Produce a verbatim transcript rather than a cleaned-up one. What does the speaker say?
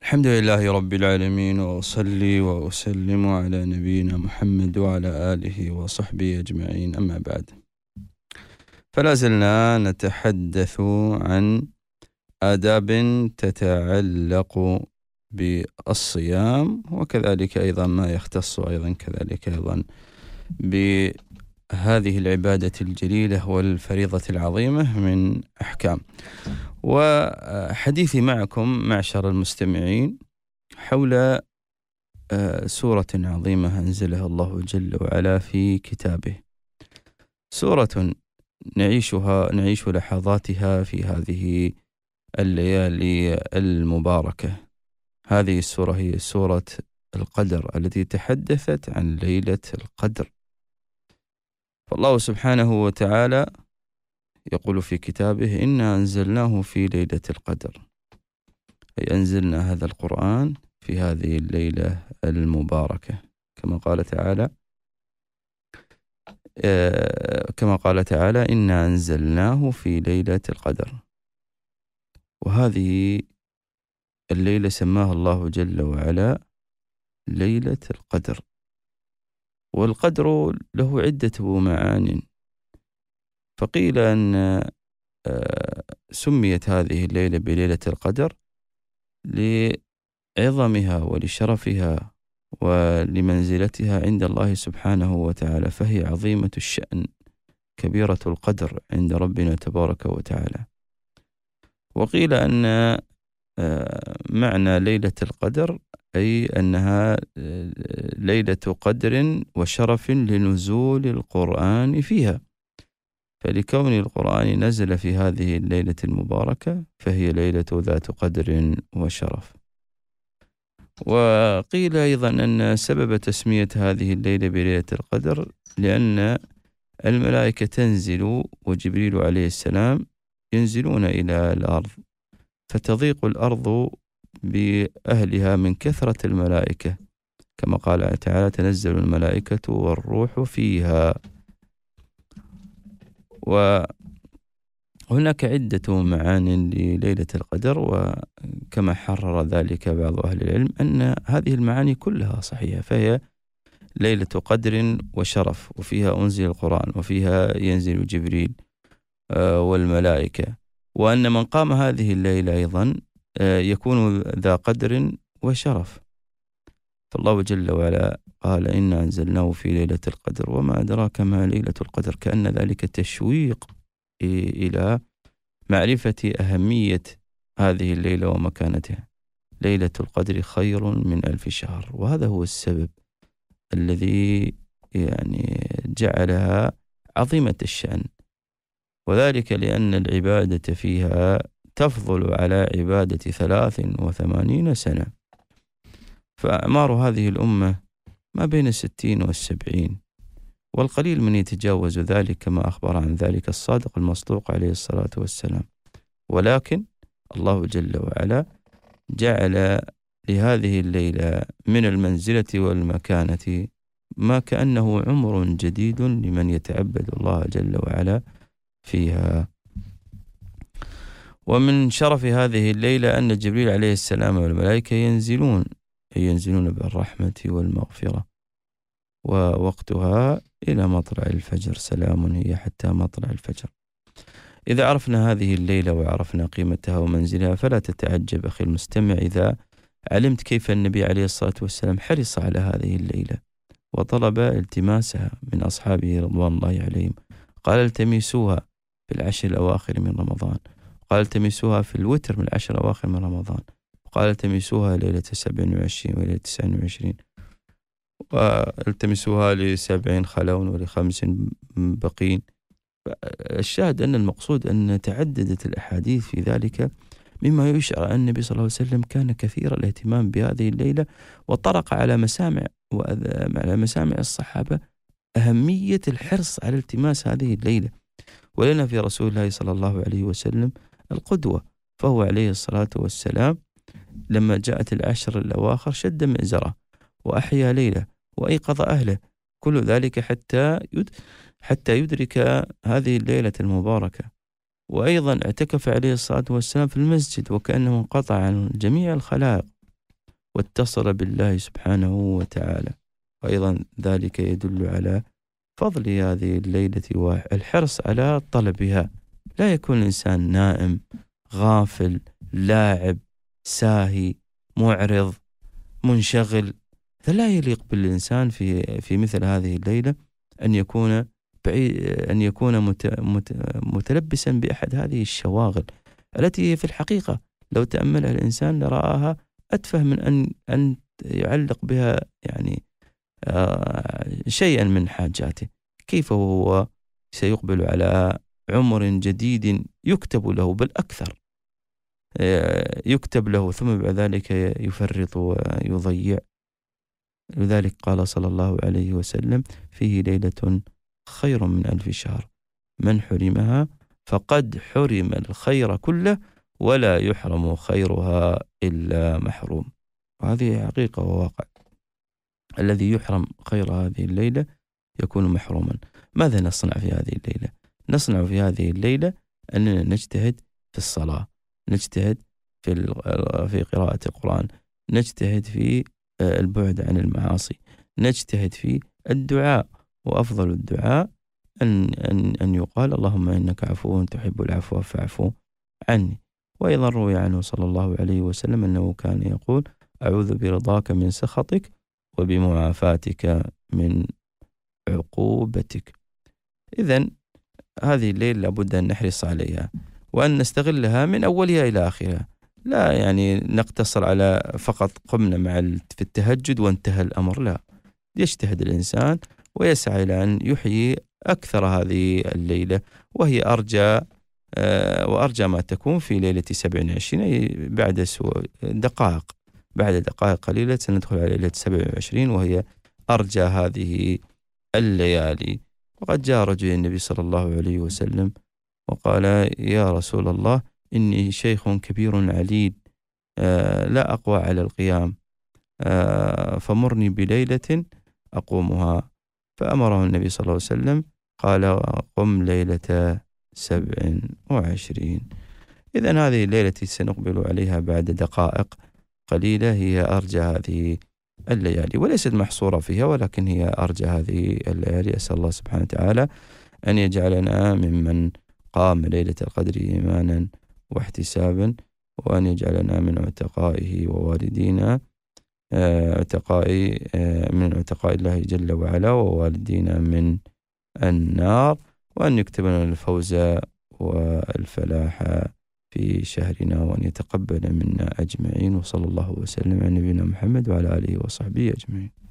الحمد لله رب العالمين، وأصلي وأسلم على نبينا محمد وعلى آله وصحبه أجمعين، أما بعد. فلا زلنا نتحدث عن آداب تتعلق بالصيام، وكذلك أيضا ما يختص أيضا كذلك أيضا بهذه العبادة الجليلة والفريضة العظيمة من أحكام. وحديثي معكم معشر المستمعين حول سورة عظيمة أنزلها الله جل وعلا في كتابه، سورة نعيشها نعيش لحظاتها في هذه الليالي المباركة. هذه السورة هي سورة القدر التي تحدثت عن ليلة القدر. فالله سبحانه وتعالى يقول في كتابه: إنا أنزلناه في ليلة القدر، أي أنزلنا هذا القرآن في هذه الليلة المباركة، كما قال تعالى آه كما قال تعالى إنا أنزلناه في ليلة القدر. وهذه الليلة سماها الله جل وعلا ليلة القدر. والقدر له عدة معان، فقيل أن آه سميت هذه الليلة بليلة القدر لعظمها ولشرفها ولمنزلتها عند الله سبحانه وتعالى، فهي عظيمة الشأن كبيرة القدر عند ربنا تبارك وتعالى. وقيل أن معنى ليلة القدر أي أنها ليلة قدر وشرف لنزول القرآن فيها، فلكون القرآن نزل في هذه الليلة المباركة فهي ليلة ذات قدر وشرف. وقيل أيضا أن سبب تسمية هذه الليلة بليلة القدر لأن الملائكة تنزل وجبريل عليه السلام ينزلون إلى الأرض، فتضيق الأرض بأهلها من كثرة الملائكة، كما قال تعالى: تنزل الملائكة والروح فيها. وهناك عدة معان لليلة القدر، وكما حرر ذلك بعض أهل العلم أن هذه المعاني كلها صحيحة، فهي ليلة قدر وشرف، وفيها أنزل القرآن، وفيها ينزل جبريل والملائكة، وأن من قام هذه الليلة أيضا يكون ذا قدر وشرف. فالله جل وعلا قال: إنا أنزلناه في ليلة القدر وما أدراك ما ليلة القدر، كأن ذلك تشويق إلى معرفة أهمية هذه الليلة ومكانتها. ليلة القدر خير من ألف شهر، وهذا هو السبب الذي يعني جعلها عظيمة الشأن، وذلك لأن العبادة فيها تفضل على عبادة ثلاث وثمانين سنة، فأعمار هذه الأمة ما بين الستين والسبعين، والقليل من يتجاوز ذلك كما أخبر عن ذلك الصادق المصدوق عليه الصلاة والسلام. ولكن الله جل وعلا جعل لهذه الليلة من المنزلة والمكانة ما كأنه عمر جديد لمن يتعبد الله جل وعلا فيها. ومن شرف هذه الليلة أن جبريل عليه السلام والملائكة ينزلون ينزلون بالرحمة والمغفرة، ووقتها إلى مطلع الفجر، سلام هي حتى مطلع الفجر. إذا عرفنا هذه الليلة وعرفنا قيمتها ومنزلها فلا تتعجب أخي المستمع إذا علمت كيف النبي عليه الصلاة والسلام حرص على هذه الليلة وطلب التماسها من أصحابه رضوان الله عليهم. قال: التمسوها في العشر الأواخر من رمضان، قال: التمسوها في الوتر من العشر الأواخر من رمضان، قال: التمسوها ليلة سبع وعشرين وليلة تسع وعشرين، والتمسوها لسبعين خلون ولخمس بقين. الشاهد أن المقصود أن تعددت الأحاديث في ذلك، مما يشعر أن النبي صلى الله عليه وسلم كان كثير الاهتمام بهذه الليلة، وطرق على مسامع وعلى مسامع الصحابة أهمية الحرص على التماس هذه الليلة. ولنا في رسول الله صلى الله عليه وسلم القدوة، فهو عليه الصلاة والسلام لما جاءت العشر الأواخر شد مئزره وأحيا ليلة وأيقظ أهله، كل ذلك حتى يد حتى يدرك هذه الليلة المباركة. وأيضا اعتكف عليه الصلاة والسلام في المسجد وكأنه انقطع عن جميع الخلائق واتصل بالله سبحانه وتعالى. وأيضا ذلك يدل على فضل هذه الليلة والحرص على طلبها. لا يكون الإنسان نائم غافل لاعب ساهي معرض منشغل. فلا يليق بالإنسان في في مثل هذه الليلة أن يكون بعيد، أن يكون مت مت متلبسا بأحد هذه الشواغل التي في الحقيقة لو تأملها الإنسان لرآها أتفه من أن أن يعلق بها يعني آه شيئا من حاجاته. كيف هو سيقبل على عمر جديد يكتب له، بل أكثر يكتب له، ثم بعد ذلك يفرط ويضيع. لذلك قال صلى الله عليه وسلم: فيه ليلة خير من ألف شهر، من حرمها فقد حرم الخير كله ولا يحرم خيرها إلا محروم. وهذه حقيقة وواقع، الذي يحرم خير هذه الليلة يكون محروما. ماذا نصنع في هذه الليلة؟ نصنع في هذه الليلة أننا نجتهد في الصلاة، نجتهد في في قراءة القرآن، نجتهد في البعد عن المعاصي، نجتهد في الدعاء. وأفضل الدعاء أن أن أن يقال: اللهم إنك عفو تحب العفو فاعف عني. وأيضا روي عنه صلى الله عليه وسلم أنه كان يقول: أعوذ برضاك من سخطك وبمعافاتك من عقوبتك. إذن هذه الليلة لابد أن نحرص عليها وأن نستغلها من أولها إلى آخرها. لا يعني نقتصر على فقط قمنا مع في التهجد وانتهى الأمر، لا، يجتهد الإنسان ويسعى إلى أن يحيي أكثر هذه الليلة، وهي أرجى آه وأرجى ما تكون في ليلة سبع وعشرين، أي بعد دقائق بعد دقائق قليلة سندخل على ليلة سبع وعشرين، وهي أرجى هذه الليالي. وقد جاء رجل النبي صلى الله عليه وسلم وقال: يا رسول الله، إني شيخ كبير عليل آه لا أقوى على القيام، آه فمرني بليلة أقومها. فأمره النبي صلى الله عليه وسلم قال: قم ليلة سبع وعشرين. إذن هذه الليلة سنقبل عليها بعد دقائق قليلة هي أرجى هذه الليالي، وليست محصورة فيها، ولكن هي أرجى هذه الليالي. أسأل الله سبحانه وتعالى أن يجعلنا ممن قام ليلة القدر إيمانا واحتسابا، وأن يجعلنا من عتقائه ووالدينا عتقاء من عتقاء الله جل وعلا ووالدينا من النار، وأن يكتبنا الفوز والفلاح في شهرنا، وأن يتقبل منا أجمعين. وصلى الله وسلم على نبينا محمد وعلى آله وصحبه أجمعين.